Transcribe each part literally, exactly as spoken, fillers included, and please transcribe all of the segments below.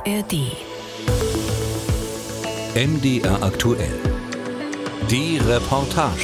A R D. M D R aktuell. Die Reportage.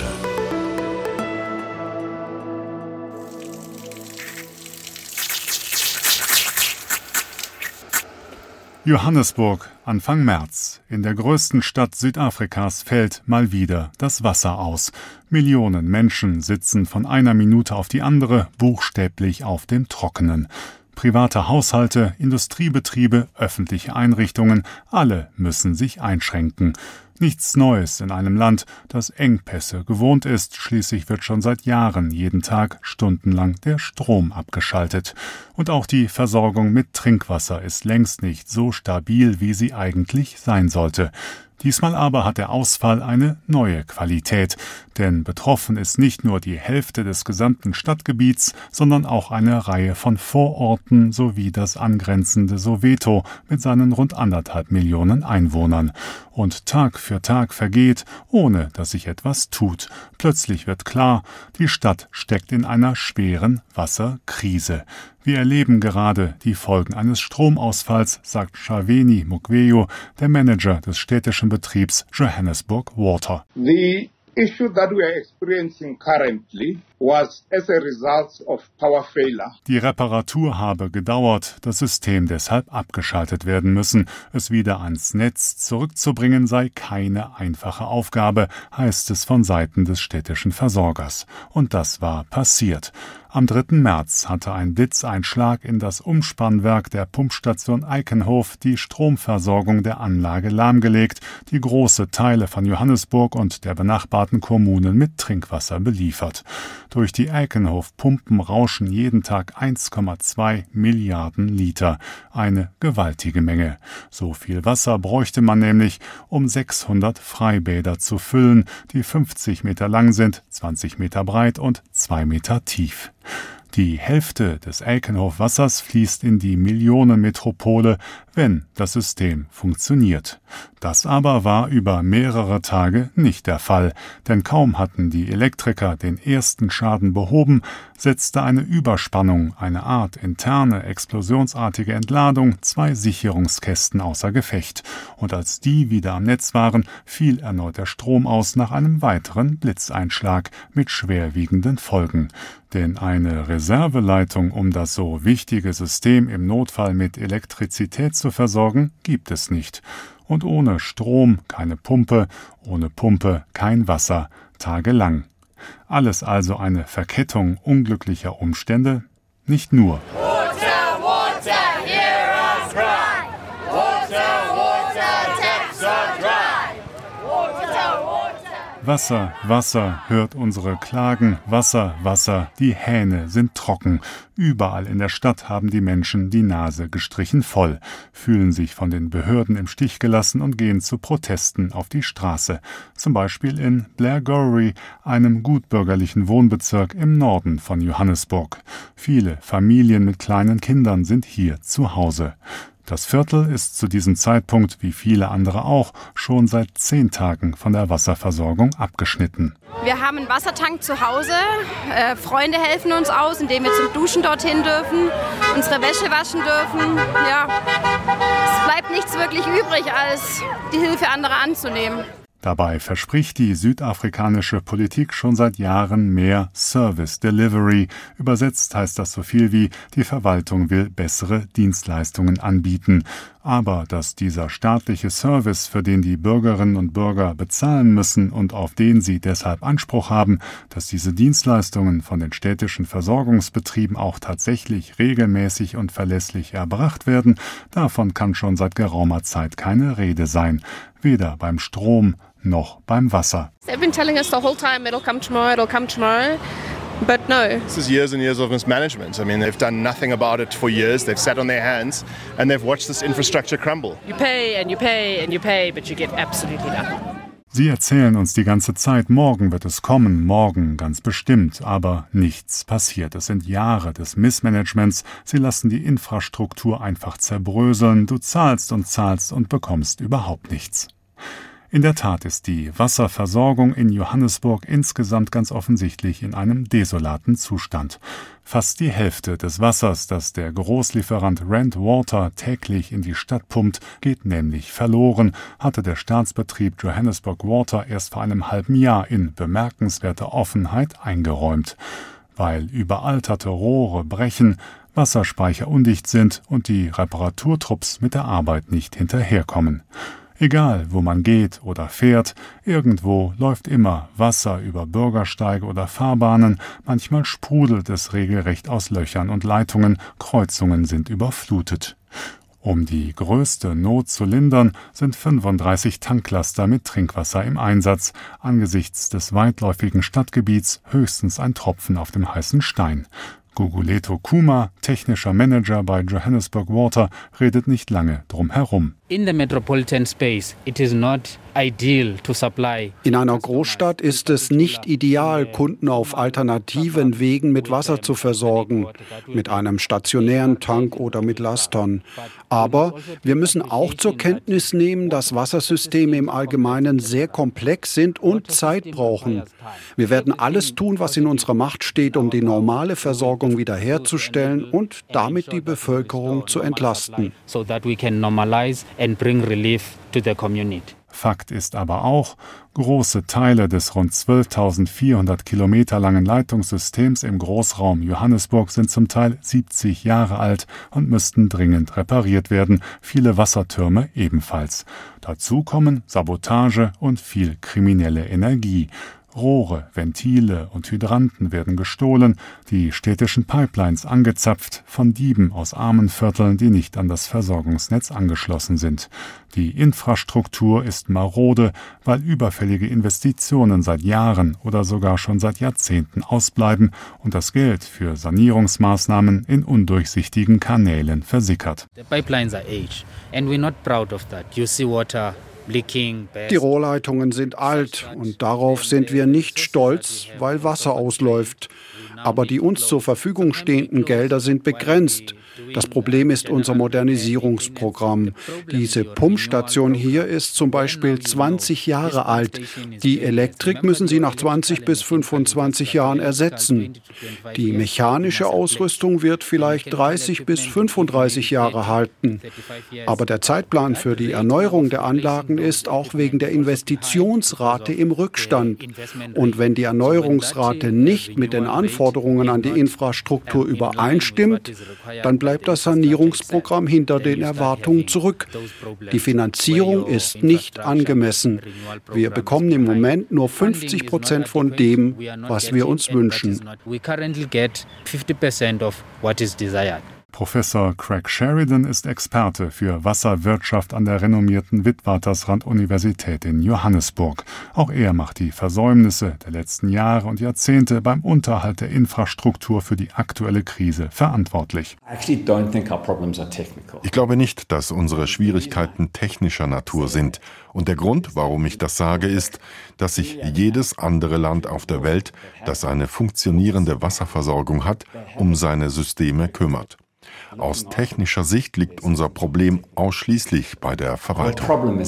Johannesburg, Anfang März. In der größten Stadt Südafrikas fällt mal wieder das Wasser aus. Millionen Menschen sitzen von einer Minute auf die andere buchstäblich auf dem Trockenen. Private Haushalte, Industriebetriebe, öffentliche Einrichtungen, alle müssen sich einschränken. Nichts Neues in einem Land, das Engpässe gewohnt ist. Schließlich wird schon seit Jahren jeden Tag stundenlang der Strom abgeschaltet. Und auch die Versorgung mit Trinkwasser ist längst nicht so stabil, wie sie eigentlich sein sollte. Diesmal aber hat der Ausfall eine neue Qualität, denn betroffen ist nicht nur die Hälfte des gesamten Stadtgebiets, sondern auch eine Reihe von Vororten sowie das angrenzende Soweto mit seinen rund anderthalb Millionen Einwohnern. Und Tag für Tag vergeht, ohne dass sich etwas tut. Plötzlich wird klar, die Stadt steckt in einer schweren Wasserkrise. Wir erleben gerade die Folgen eines Stromausfalls, sagt Shaveni Mugweyo, der Manager des städtischen Betriebs Johannesburg Water. The issue that we are experiencing currently was as a result of power failure. Die Reparatur habe gedauert, das System deshalb abgeschaltet werden müssen. Es wieder ans Netz zurückzubringen sei keine einfache Aufgabe, heißt es von Seiten des städtischen Versorgers. Und das war passiert. Am dritten März hatte ein Blitzeinschlag in das Umspannwerk der Pumpstation Eikenhof die Stromversorgung der Anlage lahmgelegt, die große Teile von Johannesburg und der benachbarten Kommunen mit Trinkwasser beliefert. Durch die Eikenhof-Pumpen rauschen jeden Tag eins Komma zwei Milliarden Liter. Eine gewaltige Menge. So viel Wasser bräuchte man nämlich, um sechshundert Freibäder zu füllen, die fünfzig Meter lang sind, zwanzig Meter breit und zwei Meter tief. Die Hälfte des Eikenhof-Wassers fließt in die Millionenmetropole, wenn das System funktioniert. Das aber war über mehrere Tage nicht der Fall, denn kaum hatten die Elektriker den ersten Schaden behoben, setzte eine Überspannung, eine Art interne, explosionsartige Entladung, zwei Sicherungskästen außer Gefecht. Und als die wieder am Netz waren, fiel erneut der Strom aus nach einem weiteren Blitzeinschlag mit schwerwiegenden Folgen. Denn eine Reserveleitung, um das so wichtige System im Notfall mit Elektrizität zu versorgen, gibt es nicht. Und ohne Strom keine Pumpe, ohne Pumpe kein Wasser, tagelang. Alles also eine Verkettung unglücklicher Umstände? Nicht nur. Water, water, hear us cry. Water, water, taps are dry. Water, water. Wasser, Wasser, hört unsere Klagen. Wasser, Wasser, die Hähne sind trocken. Überall in der Stadt haben die Menschen die Nase gestrichen voll, fühlen sich von den Behörden im Stich gelassen und gehen zu Protesten auf die Straße. Zum Beispiel in Blairgowrie, einem gutbürgerlichen Wohnbezirk im Norden von Johannesburg. Viele Familien mit kleinen Kindern sind hier zu Hause. Das Viertel ist zu diesem Zeitpunkt, wie viele andere auch, schon seit zehn Tagen von der Wasserversorgung abgeschnitten. Wir haben einen Wassertank zu Hause. Äh, Freunde helfen uns aus, indem wir zum Duschen dorthin dürfen, unsere Wäsche waschen dürfen. Ja, es bleibt nichts wirklich übrig, als die Hilfe anderer anzunehmen. Dabei verspricht die südafrikanische Politik schon seit Jahren mehr Service Delivery. Übersetzt heißt das so viel wie, die Verwaltung will bessere Dienstleistungen anbieten. Aber dass dieser staatliche Service, für den die Bürgerinnen und Bürger bezahlen müssen und auf den sie deshalb Anspruch haben, dass diese Dienstleistungen von den städtischen Versorgungsbetrieben auch tatsächlich regelmäßig und verlässlich erbracht werden, davon kann schon seit geraumer Zeit keine Rede sein. Weder beim Strom noch beim Wasser. They've been telling us the whole time it'll come tomorrow, it'll come tomorrow. But no. This is years and years of mismanagement. I mean, they've done nothing about it for years. They've sat on their hands and they've watched this infrastructure crumble. You pay and you pay and you pay, but you get absolutely nothing. Sie erzählen uns die ganze Zeit, morgen wird es kommen, morgen ganz bestimmt, aber nichts passiert. Es sind Jahre des Missmanagements. Sie lassen die Infrastruktur einfach zerbröseln. Du zahlst und zahlst und bekommst überhaupt nichts. In der Tat ist die Wasserversorgung in Johannesburg insgesamt ganz offensichtlich in einem desolaten Zustand. Fast die Hälfte des Wassers, das der Großlieferant Rand Water täglich in die Stadt pumpt, geht nämlich verloren, hatte der Staatsbetrieb Johannesburg Water erst vor einem halben Jahr in bemerkenswerter Offenheit eingeräumt. Weil überalterte Rohre brechen, Wasserspeicher undicht sind und die Reparaturtrupps mit der Arbeit nicht hinterherkommen. Egal, wo man geht oder fährt, irgendwo läuft immer Wasser über Bürgersteige oder Fahrbahnen, manchmal sprudelt es regelrecht aus Löchern und Leitungen, Kreuzungen sind überflutet. Um die größte Not zu lindern, sind fünfunddreißig Tanklaster mit Trinkwasser im Einsatz, angesichts des weitläufigen Stadtgebiets höchstens ein Tropfen auf dem heißen Stein. Guguleto Kuma, technischer Manager bei Johannesburg Water, redet nicht lange drum herum. In the metropolitan space, it is not ideal to supply. In einer Großstadt ist es nicht ideal, Kunden auf alternativen Wegen mit Wasser zu versorgen, mit einem stationären Tank oder mit Lastern. Aber wir müssen auch zur Kenntnis nehmen, dass Wassersysteme im Allgemeinen sehr komplex sind und Zeit brauchen. Wir werden alles tun, was in unserer Macht steht, um die normale Versorgung wiederherzustellen und damit die Bevölkerung zu entlasten. So that we can normalize and bring relief to the community. Fakt ist aber auch, große Teile des rund zwölftausendvierhundert Kilometer langen Leitungssystems im Großraum Johannesburg sind zum Teil siebzig Jahre alt und müssten dringend repariert werden, viele Wassertürme ebenfalls. Dazu kommen Sabotage und viel kriminelle Energie. Rohre, Ventile und Hydranten werden gestohlen, die städtischen Pipelines angezapft von Dieben aus armen Vierteln, die nicht an das Versorgungsnetz angeschlossen sind. Die Infrastruktur ist marode, weil überfällige Investitionen seit Jahren oder sogar schon seit Jahrzehnten ausbleiben und das Geld für Sanierungsmaßnahmen in undurchsichtigen Kanälen versickert. The pipelines are aged and we're not proud of that. You see water. Die Rohrleitungen sind alt und darauf sind wir nicht stolz, weil Wasser ausläuft. Aber die uns zur Verfügung stehenden Gelder sind begrenzt. Das Problem ist unser Modernisierungsprogramm. Diese Pumpstation hier ist zum Beispiel zwanzig Jahre alt. Die Elektrik müssen Sie nach zwanzig bis fünfundzwanzig Jahren ersetzen. Die mechanische Ausrüstung wird vielleicht dreißig bis fünfunddreißig Jahre halten. Aber der Zeitplan für die Erneuerung der Anlagen ist auch wegen der Investitionsrate im Rückstand. Und wenn die Erneuerungsrate nicht mit den Anforderungen an die Infrastruktur übereinstimmt, dann bleibt das Sanierungsprogramm hinter den Erwartungen zurück. Die Finanzierung ist nicht angemessen. Wir bekommen im Moment nur fünfzig Prozent von dem, was wir uns wünschen. Professor Craig Sheridan ist Experte für Wasserwirtschaft an der renommierten Witwatersrand-Universität in Johannesburg. Auch er macht die Versäumnisse der letzten Jahre und Jahrzehnte beim Unterhalt der Infrastruktur für die aktuelle Krise verantwortlich. Ich glaube nicht, dass unsere Schwierigkeiten technischer Natur sind. Und der Grund, warum ich das sage, ist, dass sich jedes andere Land auf der Welt, das eine funktionierende Wasserversorgung hat, um seine Systeme kümmert. Aus technischer Sicht liegt unser Problem ausschließlich bei der Verwaltung.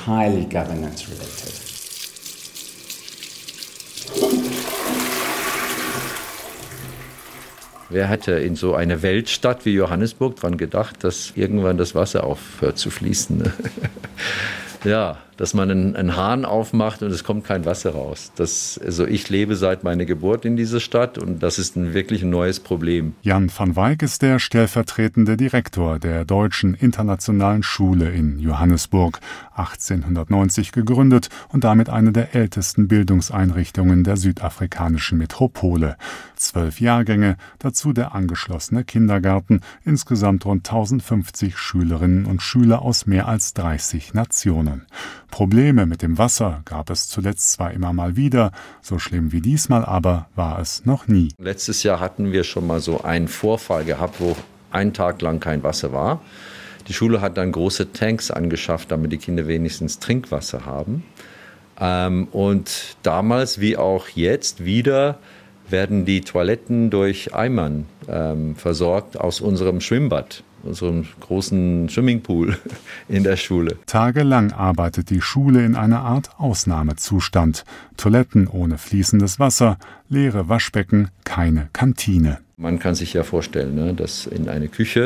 Wer hätte in so einer Weltstadt wie Johannesburg daran gedacht, dass irgendwann das Wasser aufhört zu fließen? Ja, dass man einen, einen Hahn aufmacht und es kommt kein Wasser raus. Das, also ich lebe seit meiner Geburt in dieser Stadt und das ist ein wirklich ein neues Problem. Jan van Wyk ist der stellvertretende Direktor der Deutschen Internationalen Schule in Johannesburg, achtzehnhundertneunzig gegründet und damit eine der ältesten Bildungseinrichtungen der südafrikanischen Metropole. Zwölf Jahrgänge, dazu der angeschlossene Kindergarten, insgesamt rund tausendfünfzig Schülerinnen und Schüler aus mehr als dreißig Nationen. Probleme mit dem Wasser gab es zuletzt zwar immer mal wieder, so schlimm wie diesmal aber war es noch nie. Letztes Jahr hatten wir schon mal so einen Vorfall gehabt, wo ein Tag lang kein Wasser war. Die Schule hat dann große Tanks angeschafft, damit die Kinder wenigstens Trinkwasser haben. Und damals wie auch jetzt wieder werden die Toiletten durch Eimern ähm, versorgt aus unserem Schwimmbad, unserem großen Swimmingpool in der Schule. Tagelang arbeitet die Schule in einer Art Ausnahmezustand. Toiletten ohne fließendes Wasser, leere Waschbecken, keine Kantine. Man kann sich ja vorstellen, ne, dass in einer Küche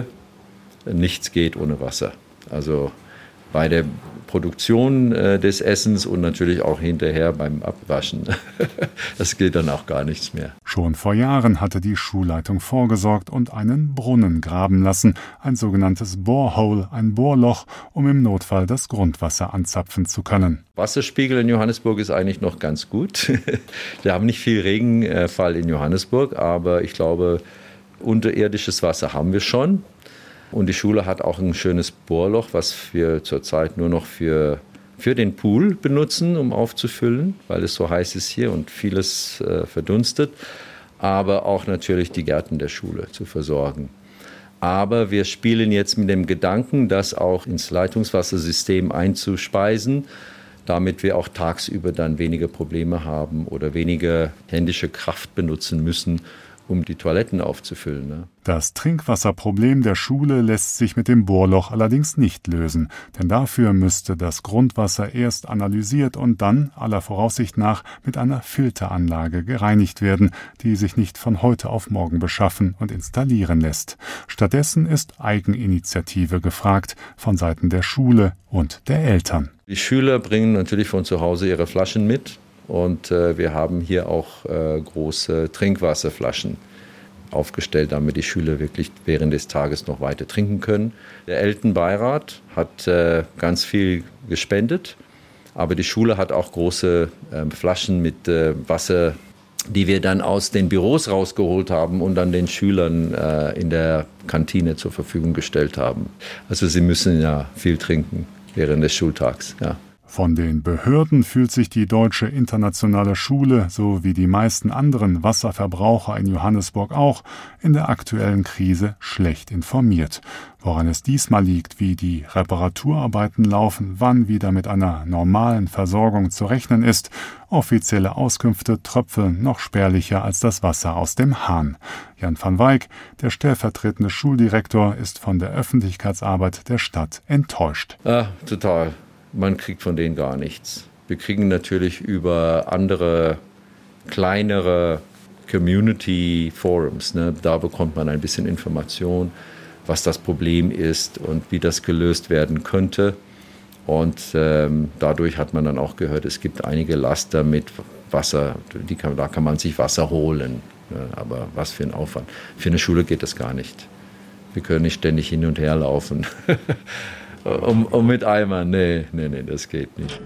nichts geht ohne Wasser. Also bei der Produktion äh, des Essens und natürlich auch hinterher beim Abwaschen. Das geht dann auch gar nichts mehr. Schon vor Jahren hatte die Schulleitung vorgesorgt und einen Brunnen graben lassen, ein sogenanntes Borehole, ein Bohrloch, um im Notfall das Grundwasser anzapfen zu können. Wasserspiegel in Johannesburg ist eigentlich noch ganz gut. Wir haben nicht viel Regenfall in Johannesburg, aber ich glaube, unterirdisches Wasser haben wir schon. Und die Schule hat auch ein schönes Bohrloch, was wir zurzeit nur noch für, für den Pool benutzen, um aufzufüllen, weil es so heiß ist hier und vieles äh, verdunstet. Aber auch natürlich die Gärten der Schule zu versorgen. Aber wir spielen jetzt mit dem Gedanken, das auch ins Leitungswassersystem einzuspeisen, damit wir auch tagsüber dann weniger Probleme haben oder weniger händische Kraft benutzen müssen, um die Toiletten aufzufüllen. Ne? Das Trinkwasserproblem der Schule lässt sich mit dem Bohrloch allerdings nicht lösen, denn dafür müsste das Grundwasser erst analysiert und dann, aller Voraussicht nach, mit einer Filteranlage gereinigt werden, die sich nicht von heute auf morgen beschaffen und installieren lässt. Stattdessen ist Eigeninitiative gefragt von Seiten der Schule und der Eltern. Die Schüler bringen natürlich von zu Hause ihre Flaschen mit. Und äh, wir haben hier auch äh, große Trinkwasserflaschen aufgestellt, damit die Schüler wirklich während des Tages noch weiter trinken können. Der Elternbeirat hat äh, ganz viel gespendet, aber die Schule hat auch große äh, Flaschen mit äh, Wasser, die wir dann aus den Büros rausgeholt haben und dann den Schülern äh, in der Kantine zur Verfügung gestellt haben. Also sie müssen ja viel trinken während des Schultags, ja. Von den Behörden fühlt sich die Deutsche Internationale Schule sowie die meisten anderen Wasserverbraucher in Johannesburg auch in der aktuellen Krise schlecht informiert. Woran es diesmal liegt, wie die Reparaturarbeiten laufen, wann wieder mit einer normalen Versorgung zu rechnen ist, offizielle Auskünfte tröpfeln noch spärlicher als das Wasser aus dem Hahn. Jan van Wyk, der stellvertretende Schuldirektor, ist von der Öffentlichkeitsarbeit der Stadt enttäuscht. Ja, total. Man kriegt von denen gar nichts. Wir kriegen natürlich über andere, kleinere Community Forums, ne, da bekommt man ein bisschen Information, was das Problem ist und wie das gelöst werden könnte. Und ähm, dadurch hat man dann auch gehört, es gibt einige Laster mit Wasser, die kann, da kann man sich Wasser holen. Ne, aber was für ein Aufwand. Für eine Schule geht das gar nicht. Wir können nicht ständig hin und her laufen. Um, um mit Eimern, nee, nee, nee, das geht nicht.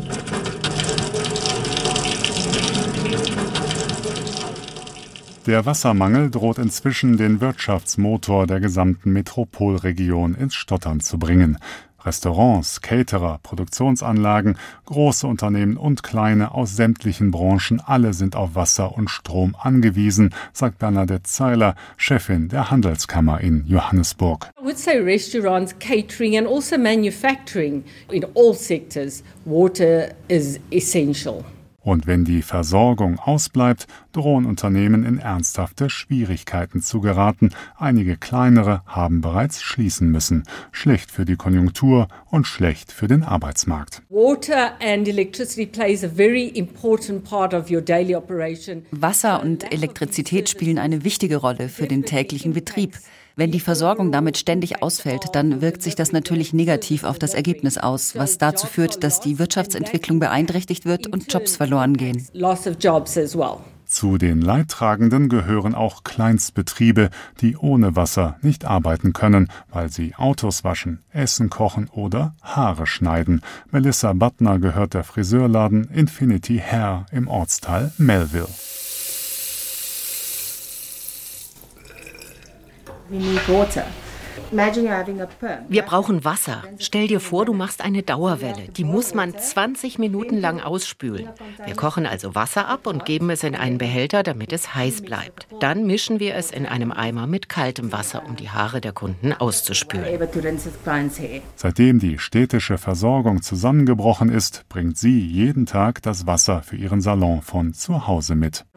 Der Wassermangel droht inzwischen den Wirtschaftsmotor der gesamten Metropolregion ins Stottern zu bringen. Restaurants, Caterer, Produktionsanlagen, große Unternehmen und kleine aus sämtlichen Branchen, alle sind auf Wasser und Strom angewiesen, sagt Bernadette Zeiler, Chefin der Handelskammer in Johannesburg. I would say restaurants, catering and also manufacturing. In all sectors, water is essential. Und wenn die Versorgung ausbleibt, drohen Unternehmen in ernsthafte Schwierigkeiten zu geraten. Einige kleinere haben bereits schließen müssen. Schlecht für die Konjunktur und schlecht für den Arbeitsmarkt. Water and electricity plays a very important part of your daily operation. Wasser und Elektrizität spielen eine wichtige Rolle für den täglichen Betrieb. Wenn die Versorgung damit ständig ausfällt, dann wirkt sich das natürlich negativ auf das Ergebnis aus, was dazu führt, dass die Wirtschaftsentwicklung beeinträchtigt wird und Jobs verloren gehen. Zu den Leidtragenden gehören auch Kleinstbetriebe, die ohne Wasser nicht arbeiten können, weil sie Autos waschen, Essen kochen oder Haare schneiden. Melissa Butner gehört der Friseurladen Infinity Hair im Ortsteil Melville. We need water. Wir brauchen Wasser. Stell dir vor, du machst eine Dauerwelle. Die muss man zwanzig Minuten lang ausspülen. Wir kochen also Wasser ab und geben es in einen Behälter, damit es heiß bleibt. Dann mischen wir es in einem Eimer mit kaltem Wasser, um die Haare der Kunden auszuspülen. Seitdem die städtische Versorgung zusammengebrochen ist, bringt sie jeden Tag das Wasser für ihren Salon von zu Hause mit.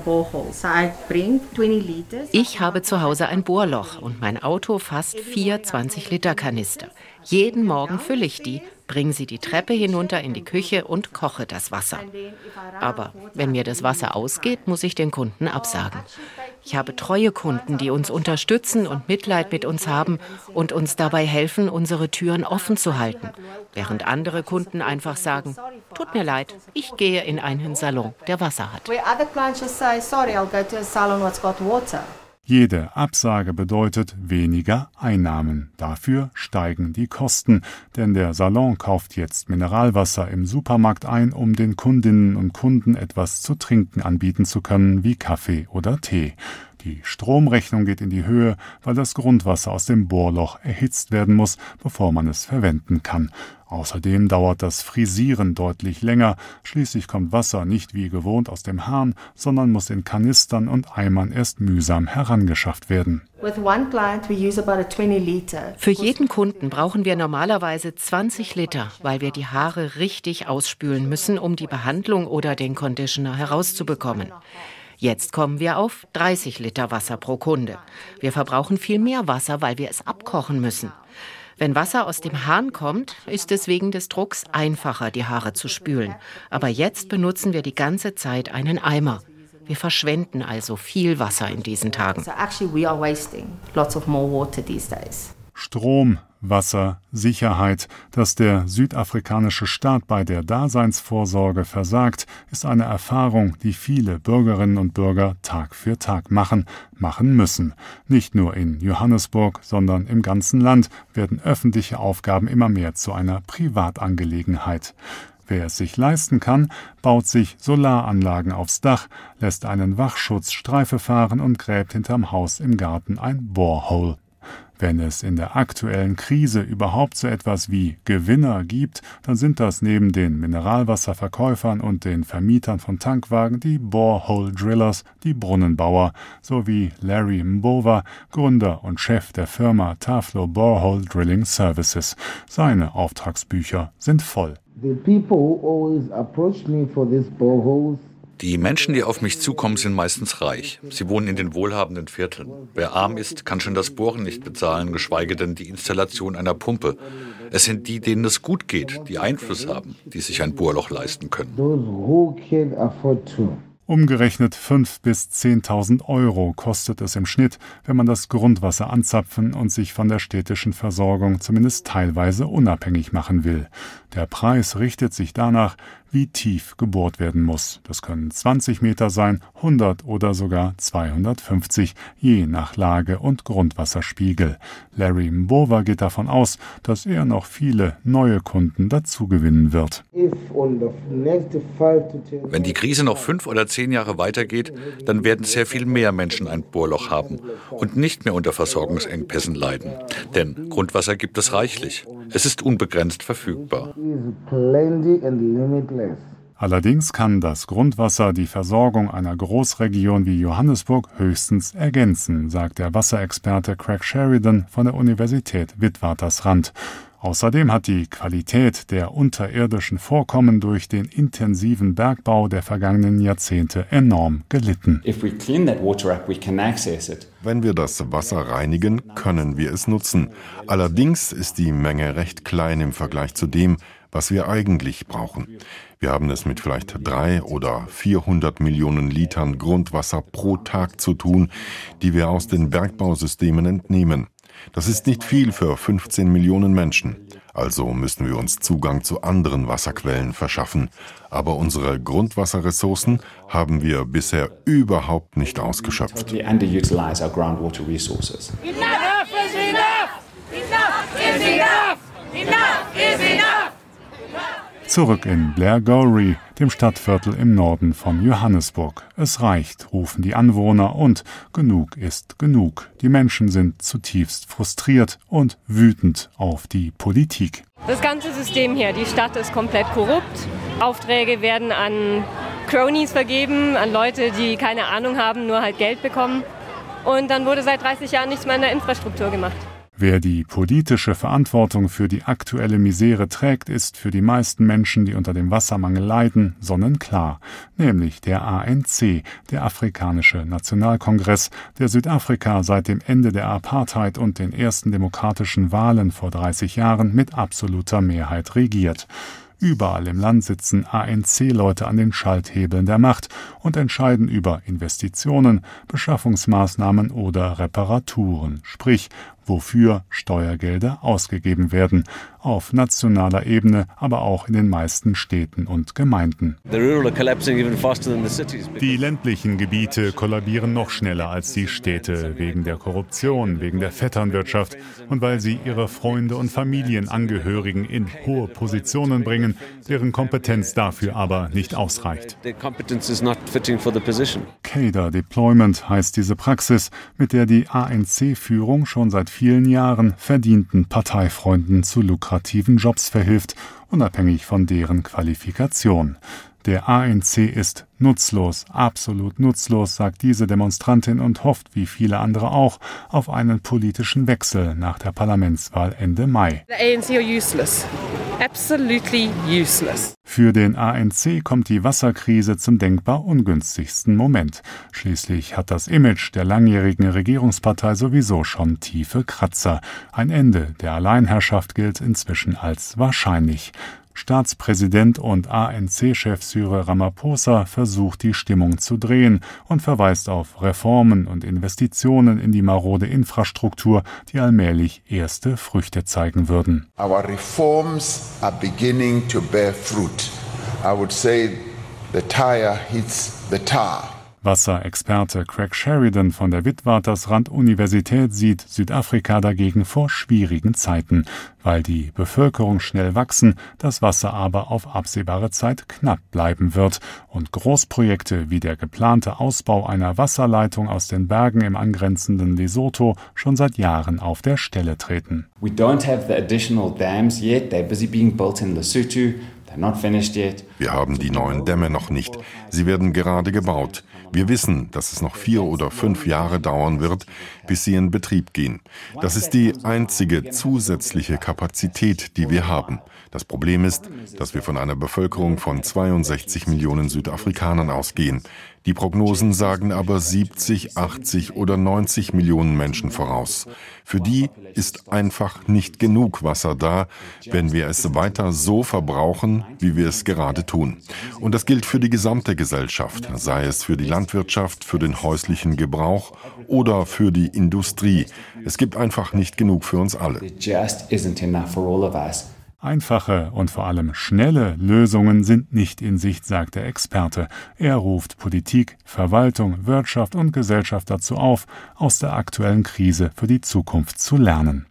Ich habe zu Hause ein Bohrloch und mein Auto fasst vier zwanzig-Liter-Kanister. Jeden Morgen fülle ich die, bringe sie die Treppe hinunter in die Küche und koche das Wasser. Aber wenn mir das Wasser ausgeht, muss ich den Kunden absagen. Ich habe treue Kunden, die uns unterstützen und Mitleid mit uns haben und uns dabei helfen, unsere Türen offen zu halten. Während andere Kunden einfach sagen, tut mir leid, ich gehe in einen Salon, der Wasser hat. Jede Absage bedeutet weniger Einnahmen. Dafür steigen die Kosten, denn der Salon kauft jetzt Mineralwasser im Supermarkt ein, um den Kundinnen und Kunden etwas zu trinken anbieten zu können, wie Kaffee oder Tee. Die Stromrechnung geht in die Höhe, weil das Grundwasser aus dem Bohrloch erhitzt werden muss, bevor man es verwenden kann. Außerdem dauert das Frisieren deutlich länger. Schließlich kommt Wasser nicht wie gewohnt aus dem Hahn, sondern muss in Kanistern und Eimern erst mühsam herangeschafft werden. Für jeden Kunden brauchen wir normalerweise zwanzig Liter, weil wir die Haare richtig ausspülen müssen, um die Behandlung oder den Conditioner herauszubekommen. Jetzt kommen wir auf dreißig Liter Wasser pro Kunde. Wir verbrauchen viel mehr Wasser, weil wir es abkochen müssen. Wenn Wasser aus dem Hahn kommt, ist es wegen des Drucks einfacher, die Haare zu spülen. Aber jetzt benutzen wir die ganze Zeit einen Eimer. Wir verschwenden also viel Wasser in diesen Tagen. Strom, Wasser, Sicherheit. Dass der südafrikanische Staat bei der Daseinsvorsorge versagt, ist eine Erfahrung, die viele Bürgerinnen und Bürger Tag für Tag machen, machen müssen. Nicht nur in Johannesburg, sondern im ganzen Land werden öffentliche Aufgaben immer mehr zu einer Privatangelegenheit. Wer es sich leisten kann, baut sich Solaranlagen aufs Dach, lässt einen Wachschutzstreife fahren und gräbt hinterm Haus im Garten ein Borehole. Wenn es in der aktuellen Krise überhaupt so etwas wie Gewinner gibt, dann sind das neben den Mineralwasserverkäufern und den Vermietern von Tankwagen die Borehole-Drillers, die Brunnenbauer, sowie Larry Mbova, Gründer und Chef der Firma Taflo Borehole Drilling Services. Seine Auftragsbücher sind voll. The people who always approach me for these boreholes. Die Menschen, die auf mich zukommen, sind meistens reich. Sie wohnen in den wohlhabenden Vierteln. Wer arm ist, kann schon das Bohren nicht bezahlen, geschweige denn die Installation einer Pumpe. Es sind die, denen es gut geht, die Einfluss haben, die sich ein Bohrloch leisten können. Umgerechnet fünftausend bis zehntausend Euro kostet es im Schnitt, wenn man das Grundwasser anzapfen und sich von der städtischen Versorgung zumindest teilweise unabhängig machen will. Der Preis richtet sich danach, wie tief gebohrt werden muss. Das können zwanzig Meter sein, hundert oder sogar zweihundertfünfzig, je nach Lage und Grundwasserspiegel. Larry Mbova geht davon aus, dass er noch viele neue Kunden dazugewinnen wird. Wenn die Krise noch fünf oder zehn Jahre weitergeht, dann werden sehr viel mehr Menschen ein Bohrloch haben und nicht mehr unter Versorgungsengpässen leiden. Denn Grundwasser gibt es reichlich. Es ist unbegrenzt verfügbar. Allerdings kann das Grundwasser die Versorgung einer Großregion wie Johannesburg höchstens ergänzen, sagt der Wasserexperte Craig Sheridan von der Universität Witwatersrand. Außerdem hat die Qualität der unterirdischen Vorkommen durch den intensiven Bergbau der vergangenen Jahrzehnte enorm gelitten. Wenn wir das Wasser reinigen, können wir es nutzen. Allerdings ist die Menge recht klein im Vergleich zu dem, was wir eigentlich brauchen. Wir haben es mit vielleicht drei oder vierhundert Millionen Litern Grundwasser pro Tag zu tun, die wir aus den Bergbausystemen entnehmen. Das ist nicht viel für fünfzehn Millionen Menschen. Also müssen wir uns Zugang zu anderen Wasserquellen verschaffen. Aber unsere Grundwasserressourcen haben wir bisher überhaupt nicht ausgeschöpft. Enough is enough! Enough is enough! Enough is enough! Zurück in Blairgowrie, dem Stadtviertel im Norden von Johannesburg. Es reicht, rufen die Anwohner, und genug ist genug. Die Menschen sind zutiefst frustriert und wütend auf die Politik. Das ganze System hier, die Stadt ist komplett korrupt. Aufträge werden an Cronies vergeben, an Leute, die keine Ahnung haben, nur halt Geld bekommen. Und dann wurde seit dreißig Jahren nichts mehr in der Infrastruktur gemacht. Wer die politische Verantwortung für die aktuelle Misere trägt, ist für die meisten Menschen, die unter dem Wassermangel leiden, sonnenklar. Nämlich der A N C, der Afrikanische Nationalkongress, der Südafrika seit dem Ende der Apartheid und den ersten demokratischen Wahlen vor dreißig Jahren mit absoluter Mehrheit regiert. Überall im Land sitzen A N C-Leute an den Schalthebeln der Macht und entscheiden über Investitionen, Beschaffungsmaßnahmen oder Reparaturen, sprich, wofür Steuergelder ausgegeben werden, auf nationaler Ebene, aber auch in den meisten Städten und Gemeinden. Die ländlichen Gebiete kollabieren noch schneller als die Städte, wegen der Korruption, wegen der Vetternwirtschaft und weil sie ihre Freunde und Familienangehörigen in hohe Positionen bringen, deren Kompetenz dafür aber nicht ausreicht. Cadre Deployment heißt diese Praxis, mit der die A N C-Führung schon seit vielen Jahren verdienten Parteifreunden zu lukrativen Jobs verhilft, unabhängig von deren Qualifikation. Der A N C ist nutzlos, absolut nutzlos, sagt diese Demonstrantin und hofft, wie viele andere auch, auf einen politischen Wechsel nach der Parlamentswahl Ende Mai. The A N C are useless. Absolutely useless. Für den A N C kommt die Wasserkrise zum denkbar ungünstigsten Moment. Schließlich hat das Image der langjährigen Regierungspartei sowieso schon tiefe Kratzer. Ein Ende der Alleinherrschaft gilt inzwischen als wahrscheinlich. Staatspräsident und A N C-Chef Cyril Ramaphosa versucht, die Stimmung zu drehen und verweist auf Reformen und Investitionen in die marode Infrastruktur, die allmählich erste Früchte zeigen würden. Our reforms are beginning to bear fruit. I would say the tire hits the tar. Wasserexperte Craig Sheridan von der Witwatersrand-Universität sieht Südafrika dagegen vor schwierigen Zeiten, weil die Bevölkerung schnell wachsen, das Wasser aber auf absehbare Zeit knapp bleiben wird und Großprojekte wie der geplante Ausbau einer Wasserleitung aus den Bergen im angrenzenden Lesotho schon seit Jahren auf der Stelle treten. We don't have the additional dams yet. They're busy being built in Lesotho. Wir haben die neuen Dämme noch nicht. Sie werden gerade gebaut. Wir wissen, dass es noch vier oder fünf Jahre dauern wird, bis sie in Betrieb gehen. Das ist die einzige zusätzliche Kapazität, die wir haben. Das Problem ist, dass wir von einer Bevölkerung von zweiundsechzig Millionen Südafrikanern ausgehen. Die Prognosen sagen aber siebzig, achtzig oder neunzig Millionen Menschen voraus. Für die ist einfach nicht genug Wasser da, wenn wir es weiter so verbrauchen, wie wir es gerade tun. Und das gilt für die gesamte Gesellschaft, sei es für die Landwirtschaft, für den häuslichen Gebrauch oder für die Industrie. Es gibt einfach nicht genug für uns alle. Einfache und vor allem schnelle Lösungen sind nicht in Sicht, sagt der Experte. Er ruft Politik, Verwaltung, Wirtschaft und Gesellschaft dazu auf, aus der aktuellen Krise für die Zukunft zu lernen.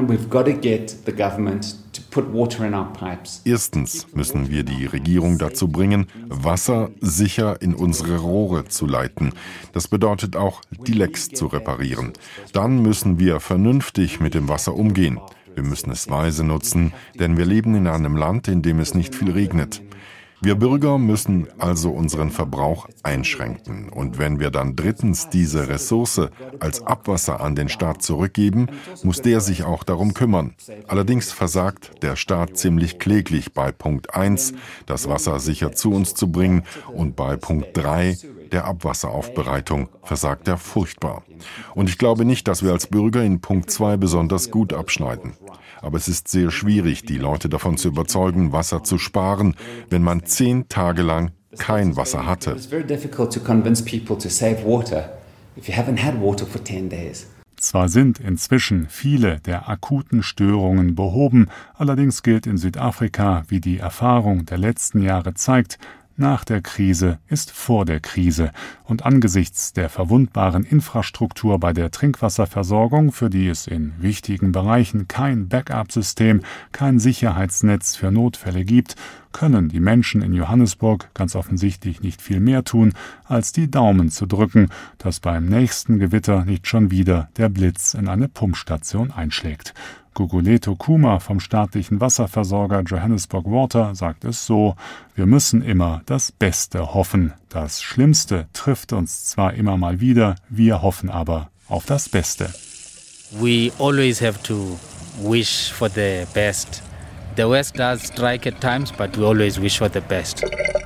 Erstens müssen wir die Regierung dazu bringen, Wasser sicher in unsere Rohre zu leiten. Das bedeutet auch, die Lecks zu reparieren. Dann müssen wir vernünftig mit dem Wasser umgehen. Wir müssen es weise nutzen, denn wir leben in einem Land, in dem es nicht viel regnet. Wir Bürger müssen also unseren Verbrauch einschränken. Und wenn wir dann drittens diese Ressource als Abwasser an den Staat zurückgeben, muss der sich auch darum kümmern. Allerdings versagt der Staat ziemlich kläglich bei Punkt eins, das Wasser sicher zu uns zu bringen, und bei Punkt drei, der Abwasseraufbereitung, versagt er furchtbar. Und ich glaube nicht, dass wir als Bürger in Punkt zwei besonders gut abschneiden. Aber es ist sehr schwierig, die Leute davon zu überzeugen, Wasser zu sparen, wenn man zehn Tage lang kein Wasser hatte. Zwar sind inzwischen viele der akuten Störungen behoben, allerdings gilt in Südafrika, wie die Erfahrung der letzten Jahre zeigt, Nach der Krise ist vor der Krise. Und angesichts der verwundbaren Infrastruktur bei der Trinkwasserversorgung, für die es in wichtigen Bereichen kein Backup-System, kein Sicherheitsnetz für Notfälle gibt, können die Menschen in Johannesburg ganz offensichtlich nicht viel mehr tun, als die Daumen zu drücken, dass beim nächsten Gewitter nicht schon wieder der Blitz in eine Pumpstation einschlägt. Guguleto Kuma vom staatlichen Wasserversorger Johannesburg Water sagt es so: Wir müssen immer das Beste hoffen. Das Schlimmste trifft uns zwar immer mal wieder, wir hoffen aber auf das Beste. We always have to wish for the best. The worst does strike at times, but we always wish for the best.